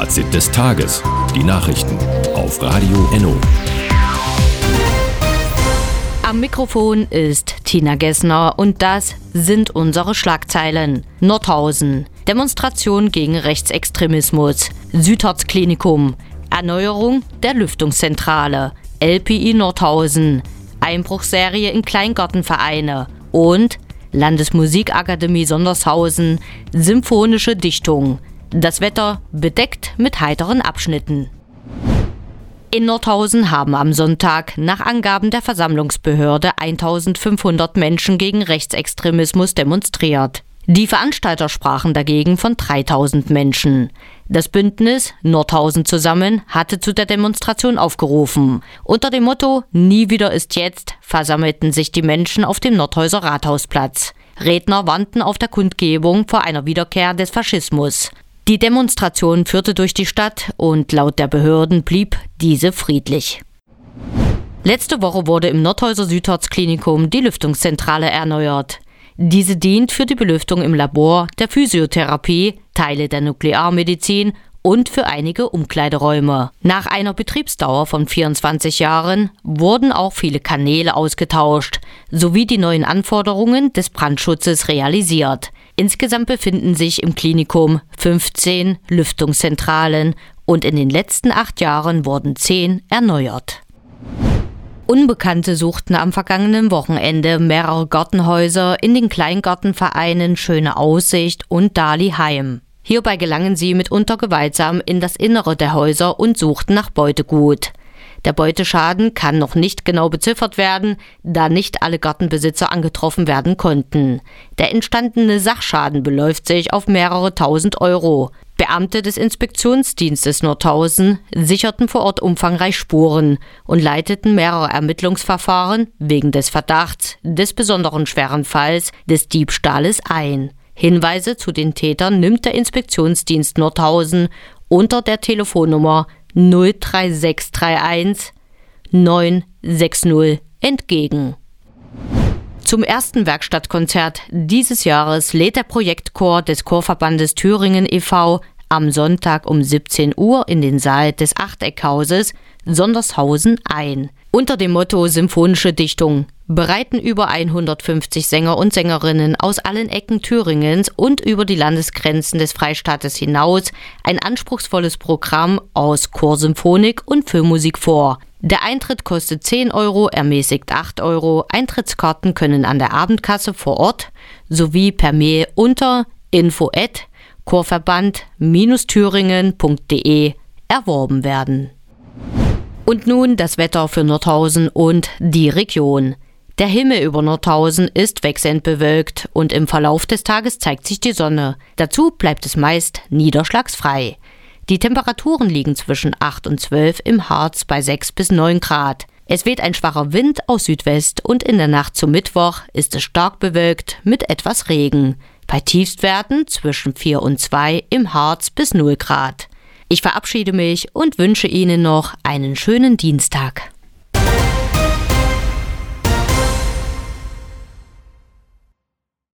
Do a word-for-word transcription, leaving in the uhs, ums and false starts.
Fazit des Tages. Die Nachrichten auf Radio Enno. Am Mikrofon ist Tina Gessner und das sind unsere Schlagzeilen. Nordhausen. Demonstration gegen Rechtsextremismus. Südharz-Klinikum. Erneuerung der Lüftungszentrale. L P I Nordhausen. Einbruchsserie in Kleingartenvereine. Und Landesmusikakademie Sondershausen. Symphonische Dichtung. Das Wetter bedeckt mit heiteren Abschnitten. In Nordhausen haben am Sonntag nach Angaben der Versammlungsbehörde eintausendfünfhundert Menschen gegen Rechtsextremismus demonstriert. Die Veranstalter sprachen dagegen von dreitausend Menschen. Das Bündnis Nordhausen zusammen hatte zu der Demonstration aufgerufen. Unter dem Motto „Nie wieder ist jetzt" versammelten sich die Menschen auf dem Nordhäuser Rathausplatz. Redner warnten auf der Kundgebung vor einer Wiederkehr des Faschismus. Die Demonstration führte durch die Stadt und laut der Behörden blieb diese friedlich. Letzte Woche wurde im Nordhäuser Südharz-Klinikum die Lüftungszentrale erneuert. Diese dient für die Belüftung im Labor, der Physiotherapie, Teile der Nuklearmedizin und für einige Umkleideräume. Nach einer Betriebsdauer von vierundzwanzig Jahren wurden auch viele Kanäle ausgetauscht, sowie die neuen Anforderungen des Brandschutzes realisiert. Insgesamt befinden sich im Klinikum fünfzehn Lüftungszentralen und in den letzten acht Jahren wurden zehn erneuert. Unbekannte suchten am vergangenen Wochenende mehrere Gartenhäuser in den Kleingartenvereinen Schöne Aussicht und Daliheim. Hierbei gelangen sie mitunter gewaltsam in das Innere der Häuser und suchten nach Beutegut. Der Beuteschaden kann noch nicht genau beziffert werden, da nicht alle Gartenbesitzer angetroffen werden konnten. Der entstandene Sachschaden beläuft sich auf mehrere tausend Euro. Beamte des Inspektionsdienstes Nordhausen sicherten vor Ort umfangreich Spuren und leiteten mehrere Ermittlungsverfahren wegen des Verdachts des besonderen schweren Falls des Diebstahles ein. Hinweise zu den Tätern nimmt der Inspektionsdienst Nordhausen unter der Telefonnummer null drei sechs drei eins neun sechs null entgegen. Zum ersten Werkstattkonzert dieses Jahres lädt der Projektchor des Chorverbandes Thüringen e V am Sonntag um siebzehn Uhr in den Saal des Achteckhauses Sondershausen ein. Unter dem Motto Symphonische Dichtung bereiten über hundertfünfzig Sänger und Sängerinnen aus allen Ecken Thüringens und über die Landesgrenzen des Freistaates hinaus ein anspruchsvolles Programm aus Chorsymphonik und Filmmusik vor. Der Eintritt kostet zehn Euro, ermäßigt acht Euro. Eintrittskarten können an der Abendkasse vor Ort sowie per Mail unter info at chorverband thüringen punkt de erworben werden. Und nun das Wetter für Nordhausen und die Region. Der Himmel über Nordhausen ist wechselnd bewölkt und im Verlauf des Tages zeigt sich die Sonne. Dazu bleibt es meist niederschlagsfrei. Die Temperaturen liegen zwischen acht und zwölf, im Harz bei sechs bis neun Grad. Es weht ein schwacher Wind aus Südwest und in der Nacht zum Mittwoch ist es stark bewölkt mit etwas Regen. Bei Tiefstwerten zwischen vier und zwei, im Harz bis null Grad. Ich verabschiede mich und wünsche Ihnen noch einen schönen Dienstag.